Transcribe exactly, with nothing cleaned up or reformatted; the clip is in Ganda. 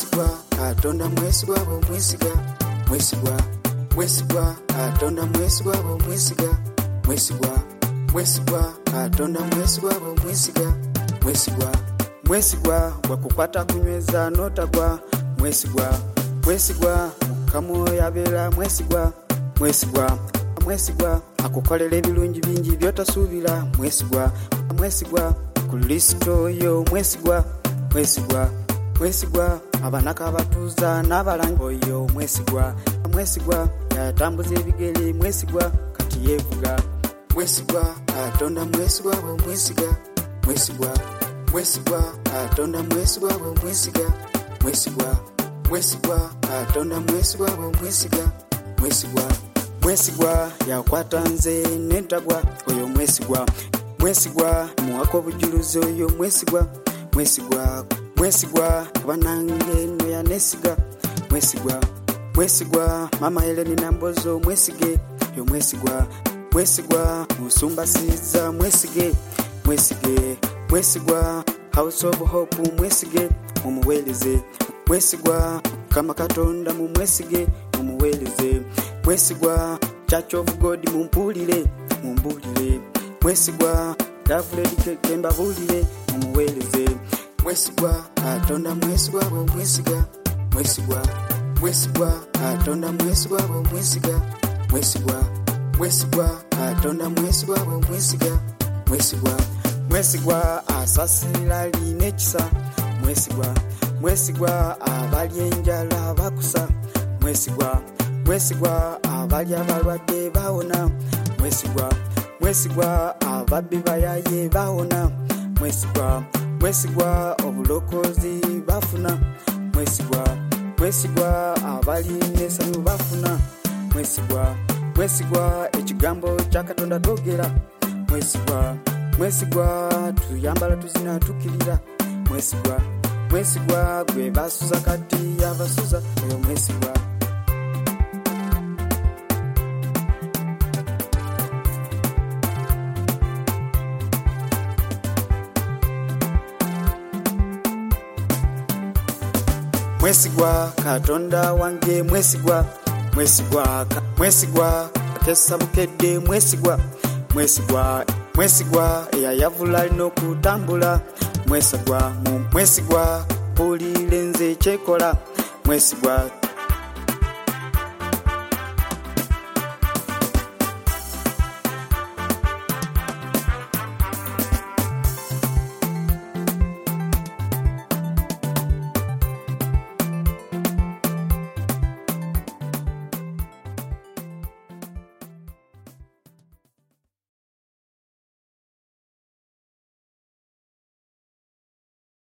mwesigwa Katonda mwesigwa bo mwesiga mwesigwa mwesigwa Katonda mwesigwa bo mwesiga mwesigwa mwesigwa Katonda mwesigwa bo mwesiga mwesigwa mwesigwa wakukwata kunyweza notagwa mwesigwa mwesigwa mukamo yabera mwesigwa mwesigwa mwesigwa akukolera ebirungi bingi byotasuubira mwesigwa mwesigwa ku listo yo mwesigwa mwesigwa mwesigwa abanaka abatuuza n'abalangi oyo mwesigwa mwesigwa yatambuza ebigere mwesigwa kati yevuga mwesigwa Katonda mwesigwa bo mwesiga mwesigwa mwesigwa Katonda mwesigwa bo mwesiga mwesigwa mwesigwa Katonda mwesigwa bo mwesiga mwesigwa mwesigwa yakwata nze nentagwa oyo mwesigwa mwesigwa muwako obujuluzi oyo mwesigwa mwesigwa mwesigwa banange no yanesiga mwesigwa mwesigwa mama Heleni Nambozo mwesige yo mwesigwa mwesigwa musumba siza mwesige mwesige mwesigwa House of Hope mwesige mumuweleze mwesigwa kama Katonda mu mwesige mumuweleze mwesigwa Church of God mumpulire mumbulire mwesigwa David Kemba bulire mumuweleze mwesigwa Katonda mwesigwa bo mwesiga mwesigwa mwesigwa Katonda mwesigwa bo mwesiga mwesigwa mwesigwa Katonda mwesigwa bo mwesiga mwesigwa mwesigwa asasira linekisa mwesigwa mwesigwa abali enjala bakusa mwesigwa mwesigwa abali abalwadde baona mwesigwa mwesigwa ababbi bayaye baona mwesigwa mwesigwa obulokozi bafuna mwesigwa mwesigwa abali nesanyu bafuna mwesigwa mwesigwa ekigambo kya Katonda togera mwesigwa mwesigwa tuyambala tuzina tukirira mwesigwa mwesigwa gwe basuza kati yabasuza oyo mwesigwa mwesigwa Katonda wange mwesigwa mwesigwa mwesigwa kesa bukedde mwesigwa mwesigwa mwesigwa eyayavula lino kutambula mwesigwa mwesigwa bulire nze kyekola mwesigwa